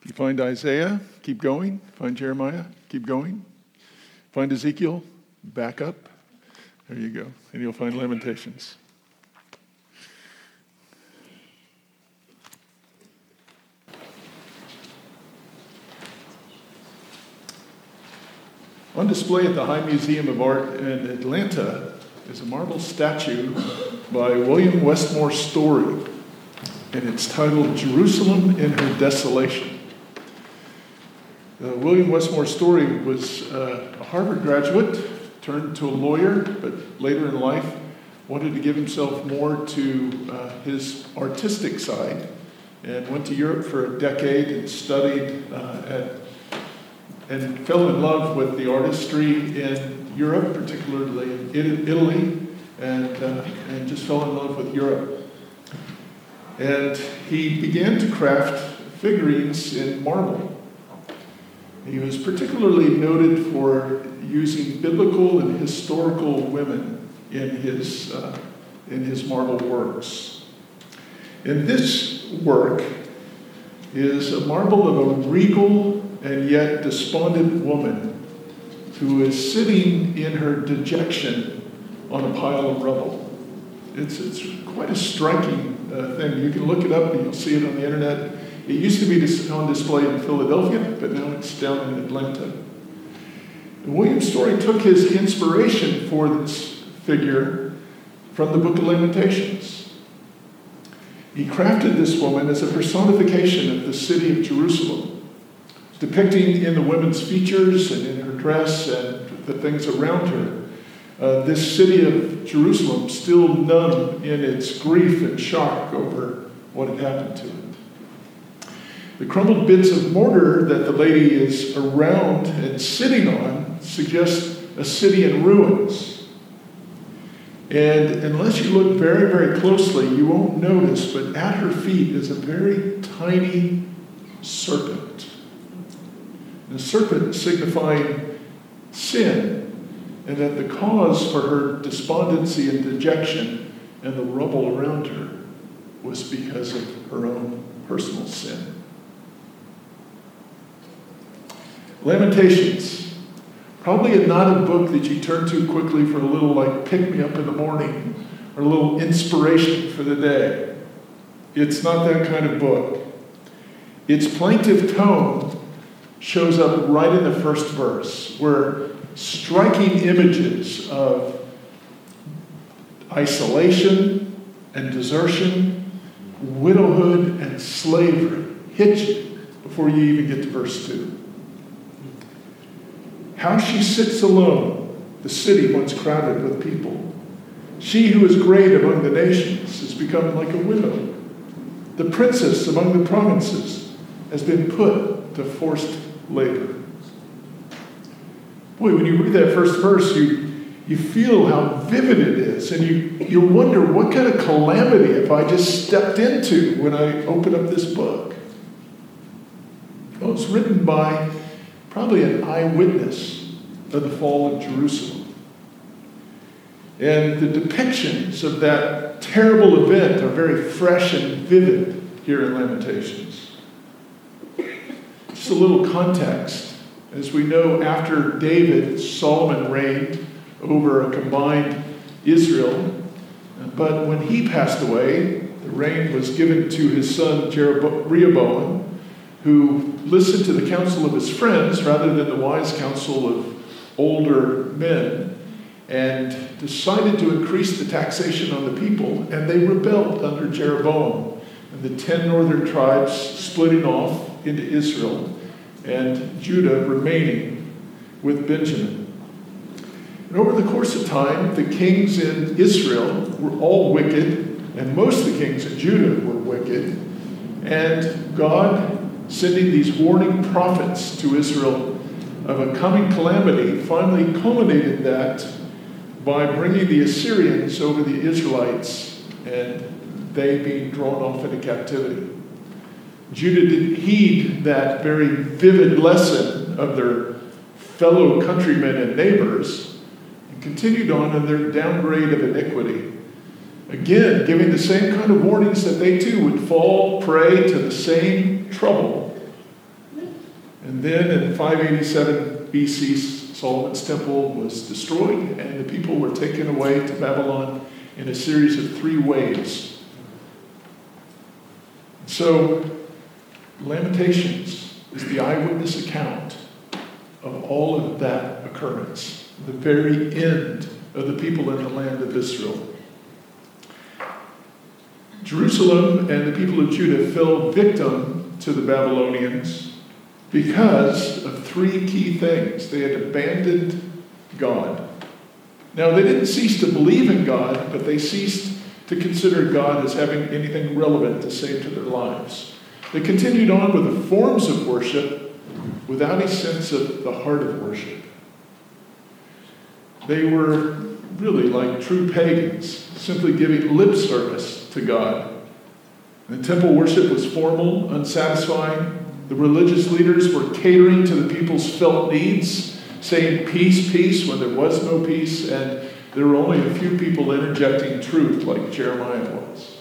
You find Isaiah, keep going. Find Jeremiah, keep going. Find Ezekiel, back up. There you go. And you'll find Lamentations. On display at the High Museum of Art in Atlanta is a marble statue by William Westmore Story, and it's titled Jerusalem in Her Desolation. William Westmore Story was a Harvard graduate, turned to a lawyer, but later in life wanted to give himself more to his artistic side, and went to Europe for a decade and studied and fell in love with the artistry in Europe, particularly in Italy, and just fell in love with Europe. And he began to craft figurines in marble. He was particularly noted for using biblical and historical women in his marble works. And this work is a marble of a regal and yet despondent woman who is sitting in her dejection on a pile of rubble. It's quite a striking thing. You can look it up and you'll see it on the internet. It used to be on display in Philadelphia, but now it's down in Atlanta. And William Story took his inspiration for this figure from the Book of Lamentations. He crafted this woman as a personification of the city of Jerusalem, depicting in the women's features and in her dress and the things around her, this city of Jerusalem still numb in its grief and shock over what had happened to it. The crumbled bits of mortar that the lady is around and sitting on suggest a city in ruins. And unless you look very, very closely, you won't notice, but at her feet is a very tiny serpent. The serpent signifying sin, and that the cause for her despondency and dejection and the rubble around her was because of her own personal sin. Lamentations, probably not a book that you turn to quickly for a little pick-me-up in the morning or a little inspiration for the day. It's not that kind of book. Its plaintive tone shows up right in the first verse, where striking images of isolation and desertion, widowhood and slavery hit you before you even get to verse 2. How she sits alone, the city once crowded with people. She who is great among the nations has become like a widow. The princess among the provinces has been put to forced labor. Boy, when you read that first verse, you feel how vivid it is, and you wonder, what kind of calamity have I just stepped into when I open up this book? Well, it's written by probably an eyewitness of the fall of Jerusalem. And the depictions of that terrible event are very fresh and vivid here in Lamentations. Just a little context. As we know, after David, Solomon reigned over a combined Israel. But when he passed away, the reign was given to his son Rehoboam, who listened to the counsel of his friends rather than the wise counsel of older men, and decided to increase the taxation on the people, and they rebelled under Jeroboam, and the 10 northern tribes splitting off into Israel, and Judah remaining with Benjamin. And over the course of time, the kings in Israel were all wicked, and most of the kings in Judah were wicked, and God, sending these warning prophets to Israel of a coming calamity, finally culminated that by bringing the Assyrians over the Israelites and they being drawn off into captivity. Judah didn't heed that very vivid lesson of their fellow countrymen and neighbors and continued on in their downgrade of iniquity. Again, giving the same kind of warnings that they too would fall prey to the same trouble And then in 587 BC, Solomon's temple was destroyed, and the people were taken away to Babylon in a series of 3 waves. So, Lamentations is the eyewitness account of all of that occurrence, the very end of the people in the land of Israel. Jerusalem and the people of Judah fell victim to the Babylonians because of 3 key things. They had abandoned God. Now, they didn't cease to believe in God, but they ceased to consider God as having anything relevant to say to their lives. They continued on with the forms of worship without a sense of the heart of worship. They were really like true pagans, simply giving lip service to God. The temple worship was formal, unsatisfying. The religious leaders were catering to the people's felt needs, saying peace, peace, when there was no peace, and there were only a few people interjecting truth like Jeremiah was.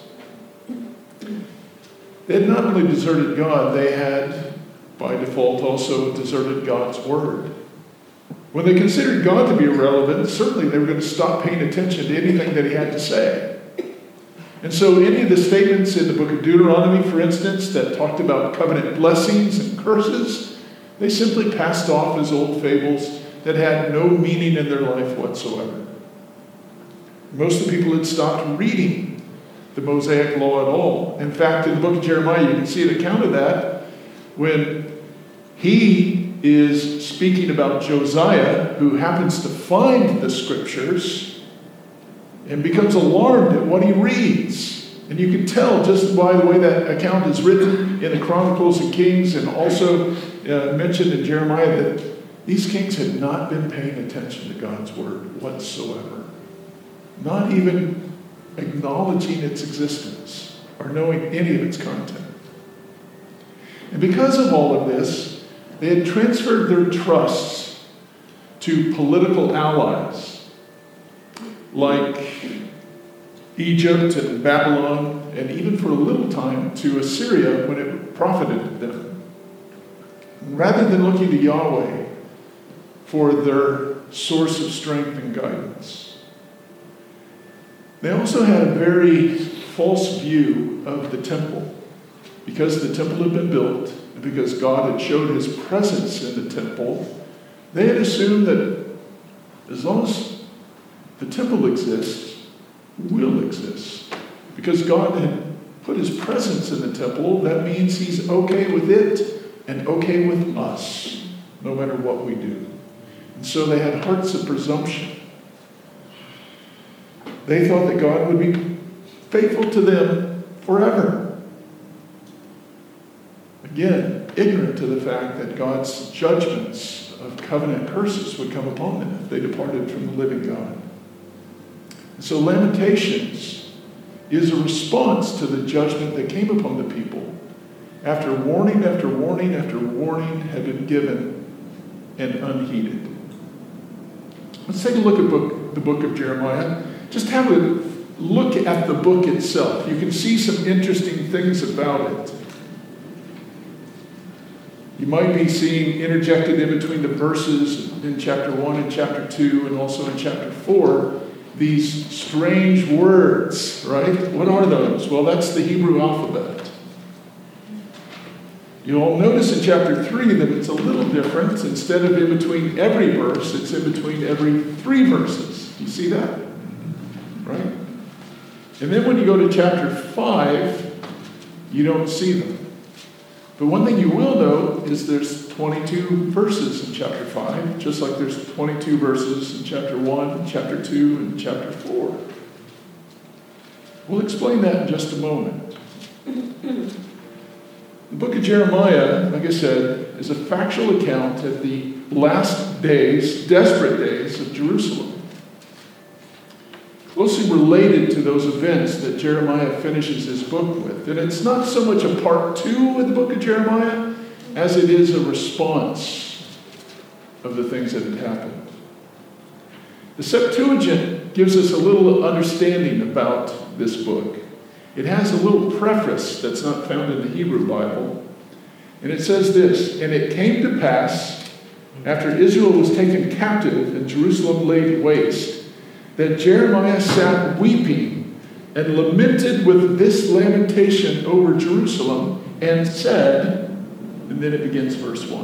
They had not only deserted God, they had, by default, also deserted God's word. When they considered God to be irrelevant, certainly they were going to stop paying attention to anything that he had to say. And so any of the statements in the book of Deuteronomy, for instance, that talked about covenant blessings and curses, they simply passed off as old fables that had no meaning in their life whatsoever. Most of the people had stopped reading the Mosaic law at all. In fact, in the book of Jeremiah, you can see an account of that when he is speaking about Josiah, who happens to find the scriptures and becomes alarmed at what he reads. And you can tell just by the way that account is written in the Chronicles of Kings and also mentioned in Jeremiah that these kings had not been paying attention to God's word whatsoever. Not even acknowledging its existence or knowing any of its content. And because of all of this, they had transferred their trusts to political allies like Egypt and Babylon, and even for a little time to Assyria when it profited them. Rather than looking to Yahweh for their source of strength and guidance. They also had a very false view of the temple. Because the temple had been built, and because God had showed his presence in the temple, they had assumed that as long as the temple exists, will exist. Because God had put his presence in the temple, that means he's okay with it and okay with us, no matter what we do. And so they had hearts of presumption. They thought that God would be faithful to them forever. Again, ignorant to the fact that God's judgments of covenant curses would come upon them if they departed from the living God. And so Lamentations is a response to the judgment that came upon the people after warning after warning after warning had been given and unheeded. Let's take a look at the book of Jeremiah. Just have a look at the book itself. You can see some interesting things about it. You might be seeing interjected in between the verses in chapter 1 and chapter 2 and also in chapter 4 these strange words, right? What are those? Well, that's the Hebrew alphabet. You'll notice in chapter 3 that it's a little different. Instead of in between every verse, it's in between every 3 verses. You see that? Right? And then when you go to chapter 5, you don't see them. But one thing you will know is there's 22 verses in chapter 5, just like there's 22 verses in chapter 1, chapter 2, and chapter 4. We'll explain that in just a moment. The book of Jeremiah, like I said, is a factual account of the last days, desperate days of Jerusalem. Closely related to those events that Jeremiah finishes his book with. And it's not so much a part 2 of the book of Jeremiah as it is a response of the things that had happened. The Septuagint gives us a little understanding about this book. It has a little preface that's not found in the Hebrew Bible. And it says this, "And it came to pass, after Israel was taken captive and Jerusalem laid waste, that Jeremiah sat weeping and lamented with this lamentation over Jerusalem and said," and then it begins verse 1.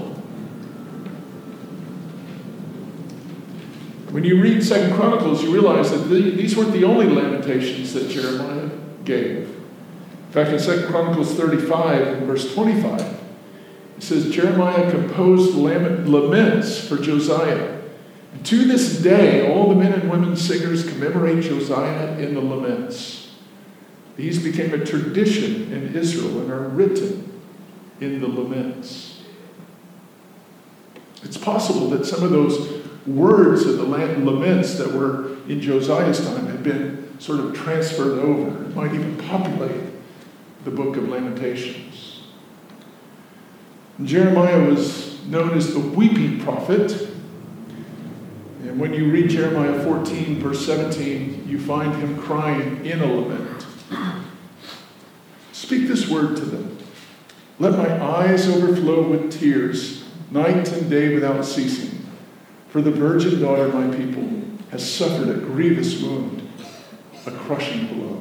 When you read 2 Chronicles, you realize that these weren't the only lamentations that Jeremiah gave. In fact, in 2 Chronicles 35 and verse 25, it says, "Jeremiah composed laments for Josiah. And to this day, all the men and women singers commemorate Josiah in the laments. These became a tradition in Israel and are written in the laments." It's possible that some of those words of the laments that were in Josiah's time had been sort of transferred over. It might even populate the book of Lamentations. And Jeremiah was known as the weeping prophet. And when you read Jeremiah 14, verse 17, you find him crying in a lament. "Speak this word to them. Let my eyes overflow with tears, night and day without ceasing. For the virgin daughter, my people, has suffered a grievous wound, a crushing blow."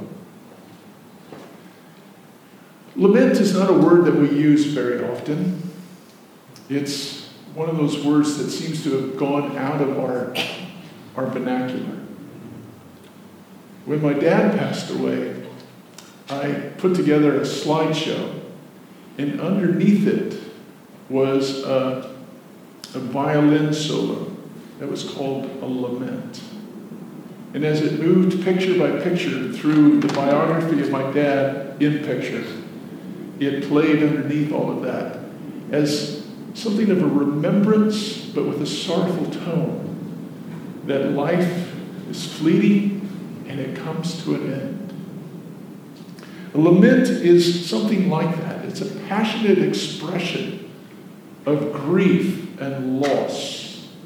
Lament is not a word that we use very often. It's one of those words that seems to have gone out of our vernacular. When my dad passed away, I put together a slideshow, and underneath it was a violin solo that was called a lament. And as it moved picture by picture through the biography of my dad in picture, it played underneath all of that as something of a remembrance, but with a sorrowful tone, that life is fleeting and it comes to an end. A lament is something like that. It's a passionate expression of grief and loss.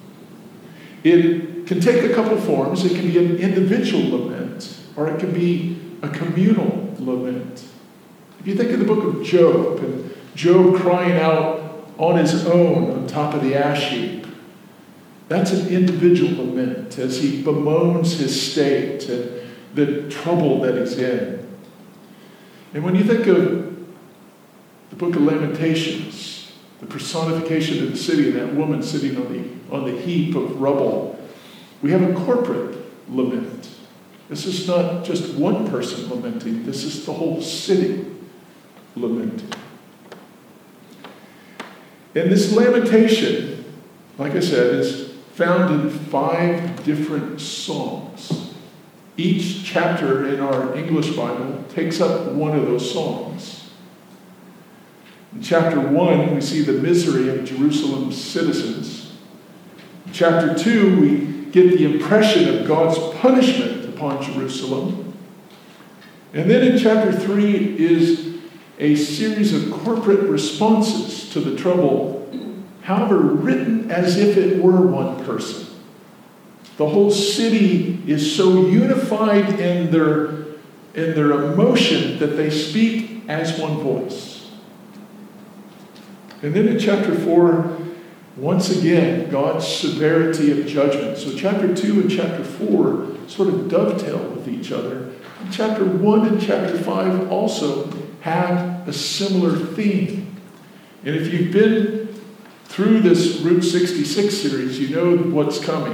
It can take a couple forms. It can be an individual lament, or it can be a communal lament. If you think of the book of Job, and Job crying out on his own on top of the ash heap, that's an individual lament as he bemoans his state and the trouble that he's in. And when you think of the book of Lamentations, the personification of the city and that woman sitting on the heap of rubble, we have a corporate lament. This is not just one person lamenting. This is the whole city lamenting. And this lamentation, like I said, is found in 5 different songs. Each chapter in our English Bible takes up one of those songs. In chapter 1, we see the misery of Jerusalem's citizens. In chapter 2, we get the impression of God's punishment upon Jerusalem. And then in chapter 3 is a series of corporate responses to the trouble, however, written as if it were one person. The whole city is so unified in their emotion that they speak as one voice. And then in chapter 4, once again, God's severity of judgment. So chapter 2 and chapter 4 sort of dovetail with each other. And chapter 1 and chapter 5 also have a similar theme. And if you've been through this Route 66 series, you know what's coming.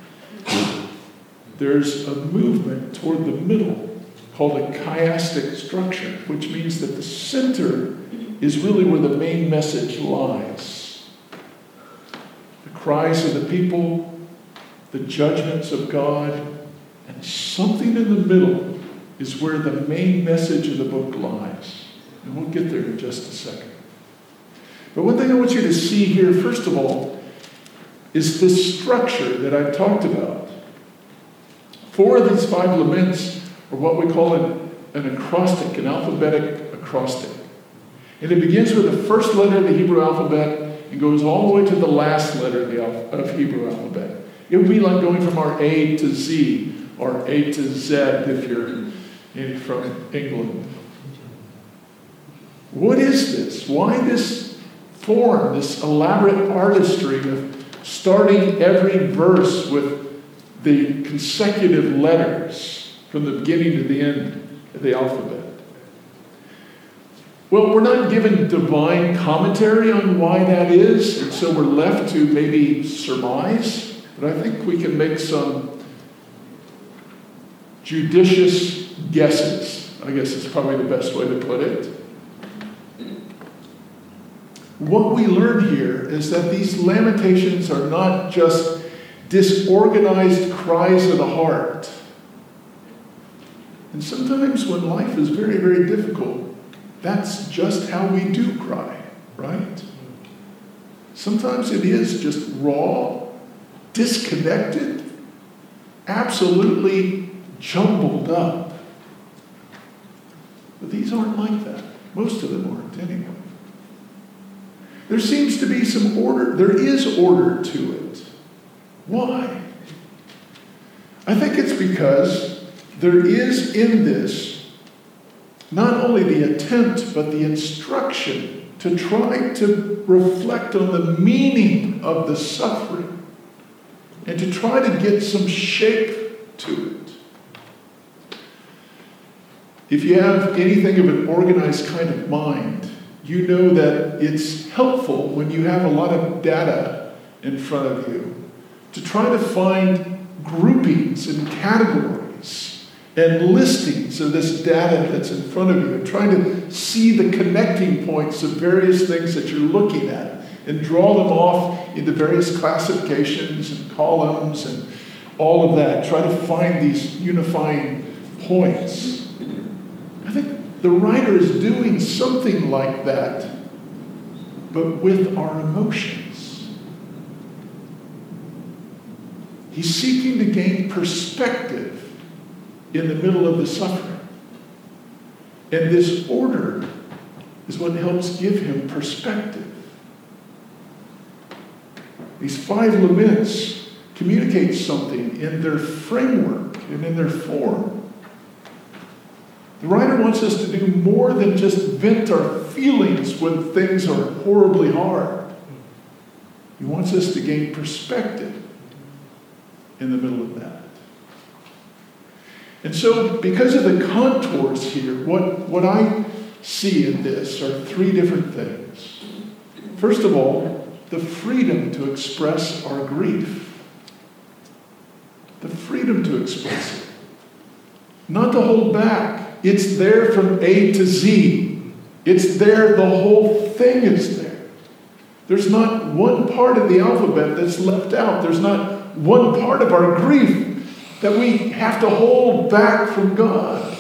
There's a movement toward the middle called a chiastic structure, which means that the center is really where the main message lies. The cries of the people, the judgments of God, and something in the middle is where the main message of the book lies. And we'll get there in just a second. But one thing I want you to see here, first of all, is this structure that I've talked about. 4 of these 5 laments are what we call an acrostic, an alphabetic acrostic. And it begins with the first letter of the Hebrew alphabet and goes all the way to the last letter of Hebrew alphabet. It would be like going from our A to Z, or A to Z if you're from England. What is this? Why this form, this elaborate artistry of starting every verse with the consecutive letters from the beginning to the end of the alphabet. Well, we're not given divine commentary on why that is, and so we're left to maybe surmise, but I think we can make some judicious guesses, I guess is probably the best way to put it. What we learn here is that these lamentations are not just disorganized cries of the heart. And sometimes when life is very, very difficult, that's just how we do cry, right? Sometimes it is just raw, disconnected, absolutely jumbled up. But these aren't like that. Most of them aren't anyway. There seems to be some order. There is order to it. Why? I think it's because there is in this not only the attempt, but the instruction to try to reflect on the meaning of the suffering and to try to get some shape to it. If you have anything of an organized kind of mind, you know that it's helpful when you have a lot of data in front of you to try to find groupings and categories and listings of this data that's in front of you and trying to see the connecting points of various things that you're looking at and draw them off into various classifications and columns and all of that. Try to find these unifying points. I think the writer is doing something like that, but with our emotions. He's seeking to gain perspective in the middle of the suffering. And this order is what helps give him perspective. These 5 laments communicate something in their framework and in their form. The writer wants us to do more than just vent our feelings when things are horribly hard. He wants us to gain perspective in the middle of that. And so, because of the contours here, what I see in this are 3 different things. First of all, the freedom to express our grief. The freedom to express it. Not to hold back. It's there from A to Z. It's there, the whole thing is there. There's not one part of the alphabet that's left out. There's not one part of our grief that we have to hold back from God.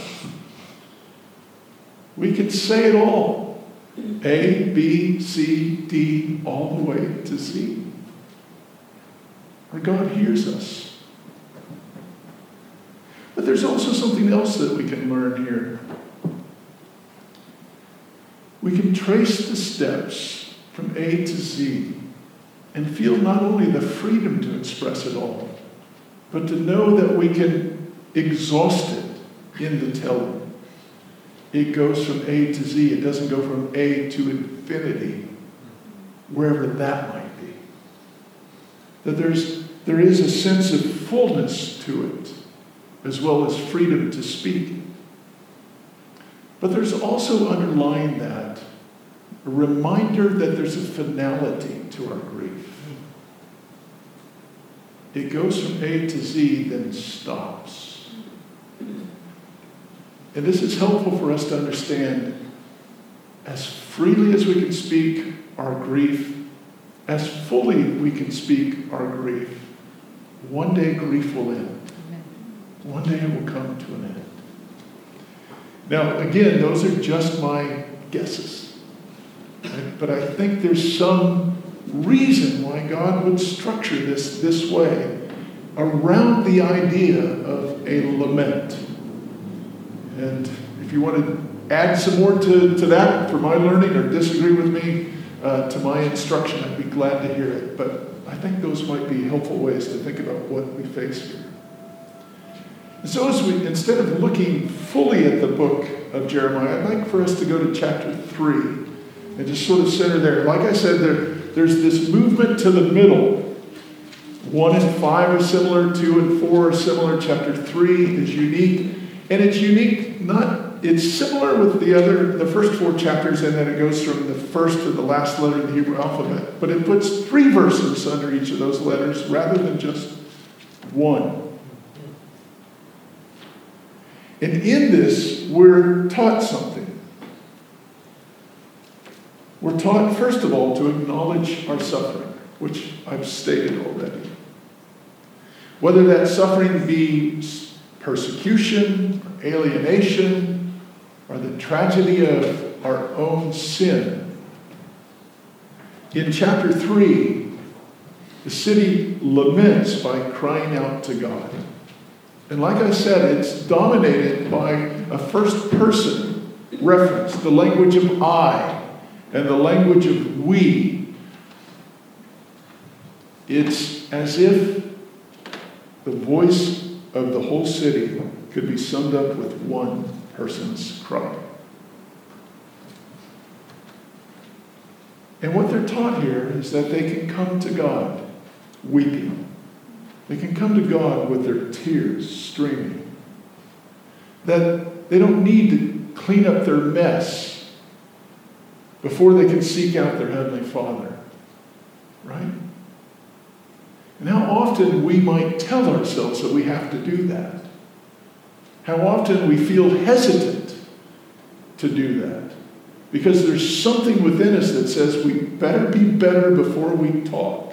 We can say it all. A, B, C, D, all the way to Z. Our God hears us. But there's also something else that we can learn here. We can trace the steps from A to Z and feel not only the freedom to express it all, but to know that we can exhaust it in the telling. It goes from A to Z. It doesn't go from A to infinity, wherever that might be. That there is a sense of fullness to it, as well as freedom to speak. But there's also underlying that a reminder that there's a finality to our grief. It goes from A to Z, then stops. And this is helpful for us to understand as freely as we can speak our grief, as fully we can speak our grief. One day grief will end. One day it will come to an end. Now, again, those are just my guesses. Right? But I think there's some reason why God would structure this way around the idea of a lament. And if you want to add some more to that for my learning or disagree with me to my instruction, I'd be glad to hear it. But I think those might be helpful ways to think about what we face here. And so instead of looking fully at the book of Jeremiah, I'd like for us to go to chapter 3 and just sort of center there. Like I said, there's this movement to the middle. 1 and 5 are similar, 2 and 4 are similar, chapter 3 is unique. And it's unique, it's similar with the first 4 chapters, and then it goes from the first to the last letter of the Hebrew alphabet. But it puts 3 verses under each of those letters rather than just 1. And in this, we're taught something. We're taught, first of all, to acknowledge our suffering, which I've stated already. Whether that suffering be persecution, or alienation, or the tragedy of our own sin. In chapter 3, the city laments by crying out to God. And like I said, it's dominated by a first-person reference, the language of I and the language of we. It's as if the voice of the whole city could be summed up with one person's cry. And what they're taught here is that they can come to God weeping. They can come to God with their tears streaming. That they don't need to clean up their mess before they can seek out their Heavenly Father. Right? And how often we might tell ourselves that we have to do that. How often we feel hesitant to do that. Because there's something within us that says we better be better before we talk.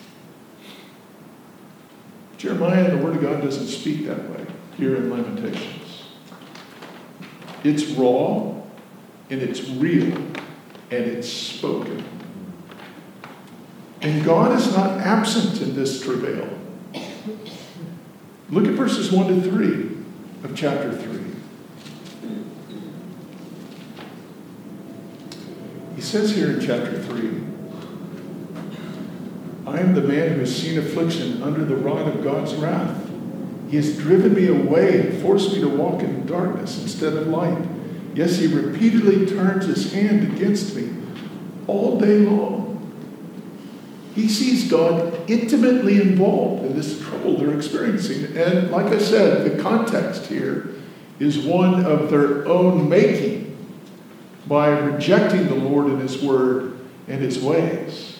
Jeremiah, the Word of God, doesn't speak that way here in Lamentations. It's raw, and it's real, and it's spoken. And God is not absent in this travail. Look at verses 1 to 3 of chapter 3. He says here in chapter 3, I am the man who has seen affliction under the rod of God's wrath. He has driven me away and forced me to walk in darkness instead of light. Yes, he repeatedly turns his hand against me all day long. He sees God intimately involved in this trouble they're experiencing. And like I said, the context here is one of their own making by rejecting the Lord and His Word and His ways.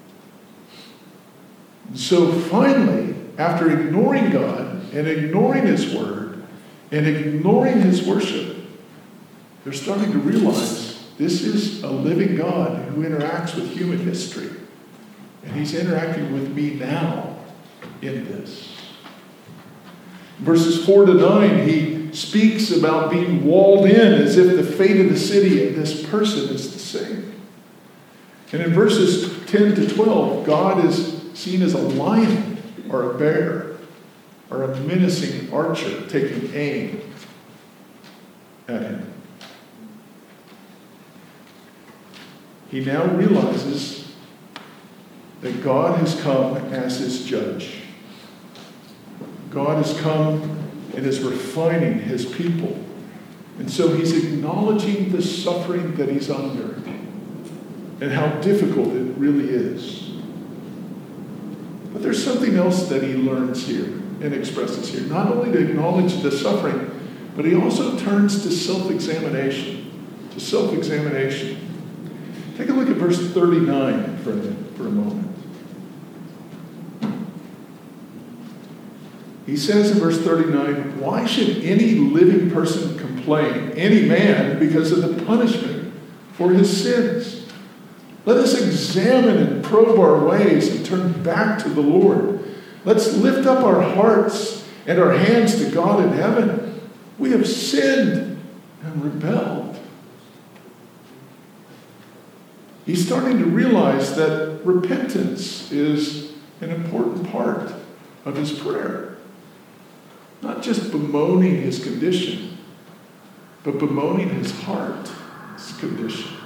So finally, after ignoring God and ignoring His Word and ignoring His worship, they're starting to realize this is a living God who interacts with human history. And He's interacting with me now in this. Verses 4 to 9, he speaks about being walled in as if the fate of the city and this person is the same. And in verses 10 to 12, God is seen as a lion or a bear or a menacing archer taking aim at him. He now realizes that God has come as his judge. God has come and is refining his people. And so he's acknowledging the suffering that he's under and how difficult it really is. But there's something else that he learns here and expresses here. Not only to acknowledge the suffering, but he also turns to self-examination. To self-examination. Take a look at verse 39 for a moment. He says in verse 39, why should any living person complain, any man, because of the punishment for his sins? Let us examine and probe our ways and turn back to the Lord. Let's lift up our hearts and our hands to God in heaven. We have sinned and rebelled. He's starting to realize that repentance is an important part of his prayer. Not just bemoaning his condition, but bemoaning his heart's condition.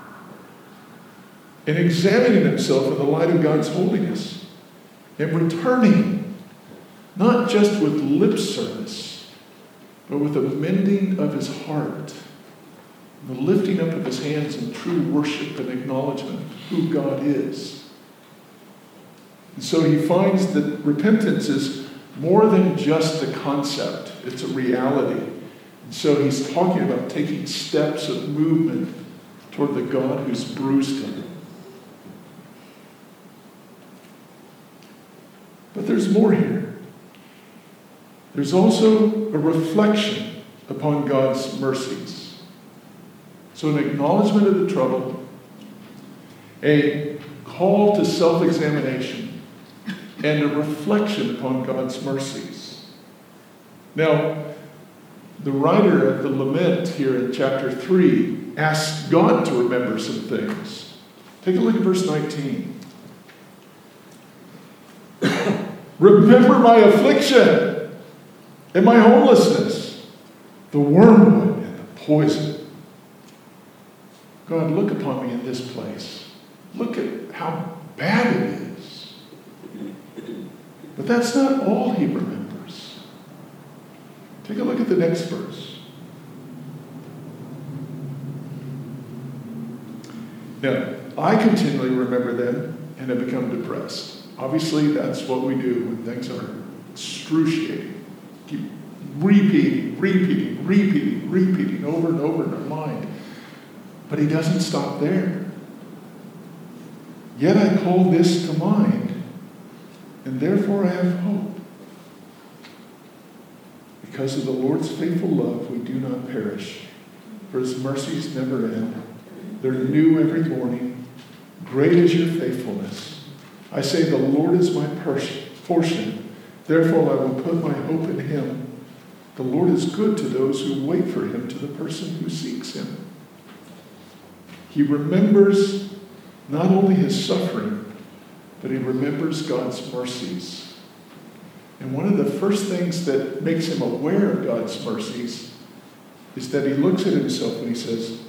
And examining himself in the light of God's holiness. And returning, not just with lip service, but with a mending of his heart the lifting up of his hands in true worship and acknowledgement of who God is. And so he finds that repentance is more than just a concept. It's a reality. And so he's talking about taking steps of movement toward the God who's bruised him. But there's more here. There's also a reflection upon God's mercies. So an acknowledgement of the trouble, a call to self-examination, and a reflection upon God's mercies. Now, the writer of the lament here in chapter 3 asks God to remember some things. Take a look at verse 19. Remember my affliction and my homelessness, the wormwood and the poison. God, look upon me in this place. Look at how bad it is. But that's not all he remembers. Take a look at the next verse. Now, I continually remember them and have become depressed. Obviously, that's what we do when things are excruciating. Keep repeating over and over in our mind. But he doesn't stop there. Yet I call this to mind, and therefore I have hope. Because of the Lord's faithful love, we do not perish, for his mercies never end. They're new every morning. Great is your faithfulness. I say, the Lord is my portion. Therefore I will put my hope in him. The Lord is good to those who wait for him, to the person who seeks him. He remembers not only his suffering, but he remembers God's mercies. And one of the first things that makes him aware of God's mercies is that he looks at himself and he says,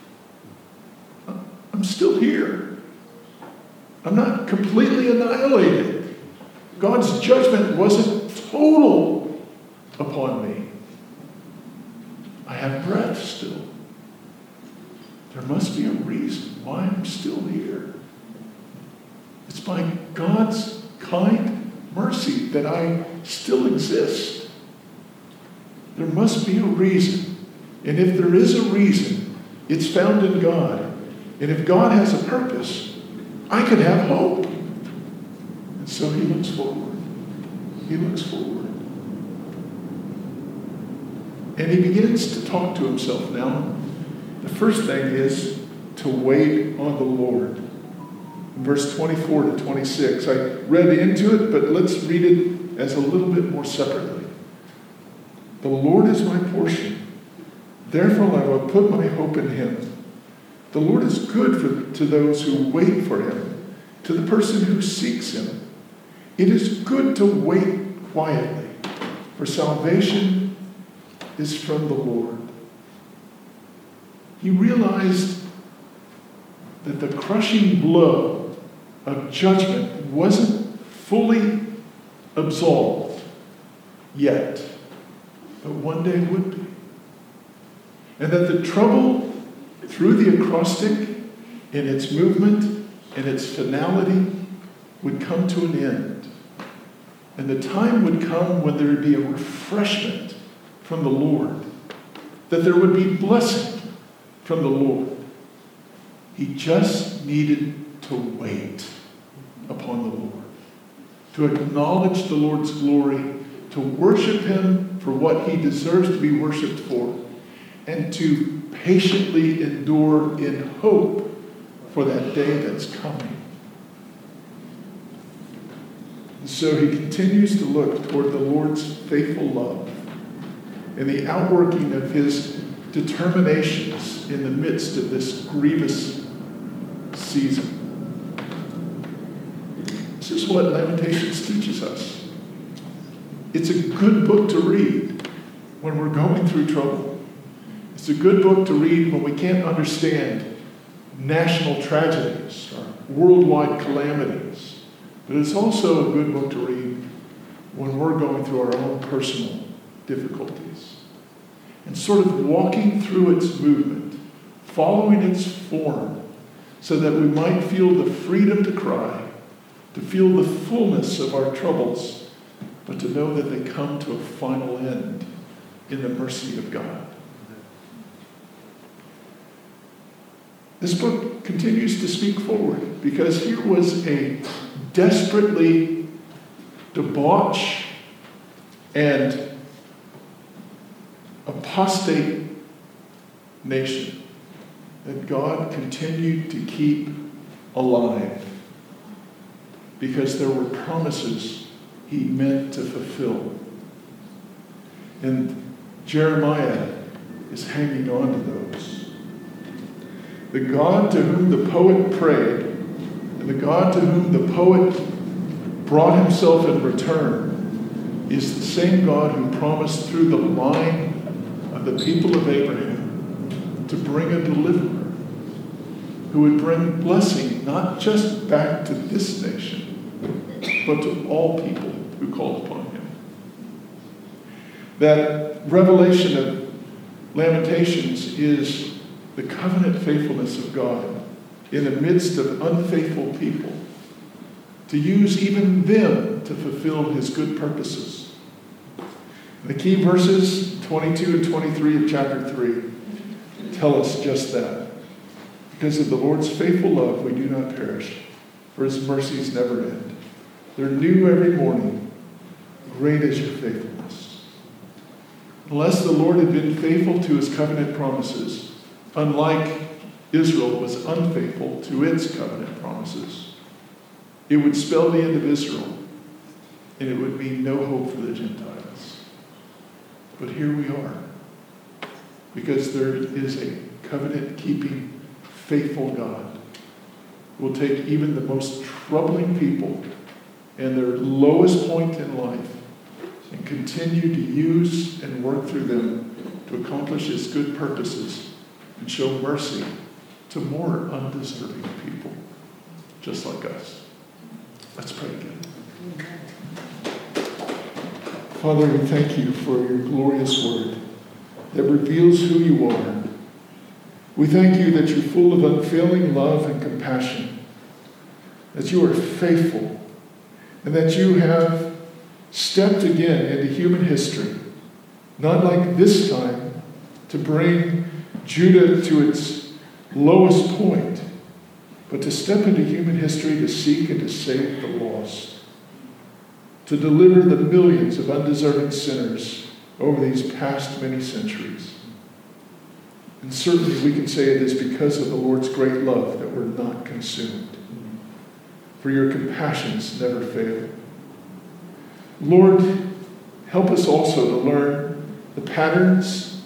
I'm still here. I'm not completely annihilated. God's judgment wasn't total upon me. I have breath still. There must be a reason why I'm still here. It's by God's kind mercy that I still exist. There must be a reason. And if there is a reason, it's found in God. And if God has a purpose, I can have hope. And so he looks forward. He looks forward. And he begins to talk to himself now. The first thing is to wait on the Lord. In verse 24 to 26, I read into it, but let's read it as a little bit more separately. The Lord is my portion. Therefore I will put my hope in him. The Lord is good to those who wait for him, to the person who seeks him. It is good to wait quietly, for salvation is from the Lord. He realized that the crushing blow of judgment wasn't fully absolved yet, but one day would be. And that the trouble through the acrostic, in its movement, in its finality, would come to an end. And the time would come when there would be a refreshment from the Lord, that there would be blessing from the Lord. He just needed to wait upon the Lord, to acknowledge the Lord's glory, to worship him for what he deserves to be worshiped for, and to patiently endure in hope for that day that's coming. And so he continues to look toward the Lord's faithful love and the outworking of his determinations in the midst of this grievous season. This is what Lamentations teaches us. It's a good book to read when we're going through trouble. It's a good book to read when we can't understand national tragedies or worldwide calamities. But it's also a good book to read when we're going through our own personal difficulties. And sort of walking through its movement, following its form, so that we might feel the freedom to cry, to feel the fullness of our troubles, but to know that they come to a final end in the mercy of God. This book continues to speak forward, because here was a desperately debauched and apostate nation that God continued to keep alive, because there were promises he meant to fulfill. And Jeremiah is hanging on to those. The God to whom the poet prayed, and the God to whom the poet brought himself in return, is the same God who promised through the line of the people of Abraham to bring a deliverer who would bring blessing not just back to this nation, but to all people who called upon him. That revelation of Lamentations is the covenant faithfulness of God in the midst of unfaithful people, to use even them to fulfill his good purposes. The key verses 22 and 23 of chapter 3 tell us just that. Because of the Lord's faithful love, we do not perish, for his mercies never end. They're new every morning. Great is your faithfulness. Unless the Lord had been faithful to his covenant promises, unlike Israel was unfaithful to its covenant promises, it would spell the end of Israel, and it would mean no hope for the Gentiles. But here we are, because there is a covenant-keeping, faithful God who will take even the most troubling people and their lowest point in life and continue to use and work through them to accomplish his good purposes and show mercy to more undeserving people, just like us. Let's pray again. Father, we thank you for your glorious word that reveals who you are. We thank you that you're full of unfailing love and compassion, that you are faithful, and that you have stepped again into human history, not like this time, to bring Judah to its lowest point, but to step into human history to seek and to save the lost, to deliver the millions of undeserving sinners over these past many centuries. And certainly we can say it is because of the Lord's great love that we're not consumed, for your compassions never fail. Lord, help us also to learn the patterns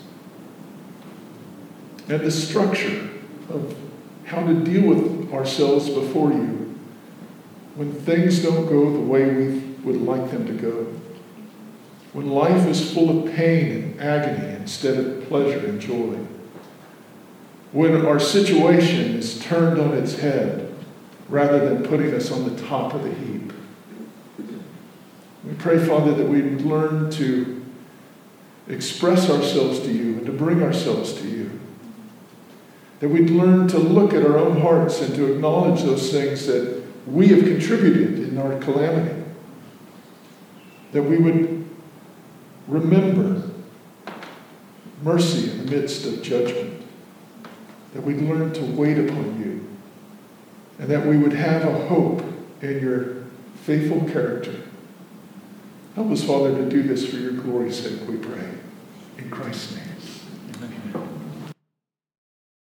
and the structure of how to deal with ourselves before you when things don't go the way we would like them to go. When life is full of pain and agony instead of pleasure and joy. When our situation is turned on its head rather than putting us on the top of the heap. We pray, Father, that we would learn to express ourselves to you and to bring ourselves to you. That we'd learn to look at our own hearts and to acknowledge those things that we have contributed in our calamity. That we would remember mercy in the midst of judgment. That we'd learn to wait upon you. And that we would have a hope in your faithful character. Help us, Father, to do this for your glory's sake, we pray. In Christ's name.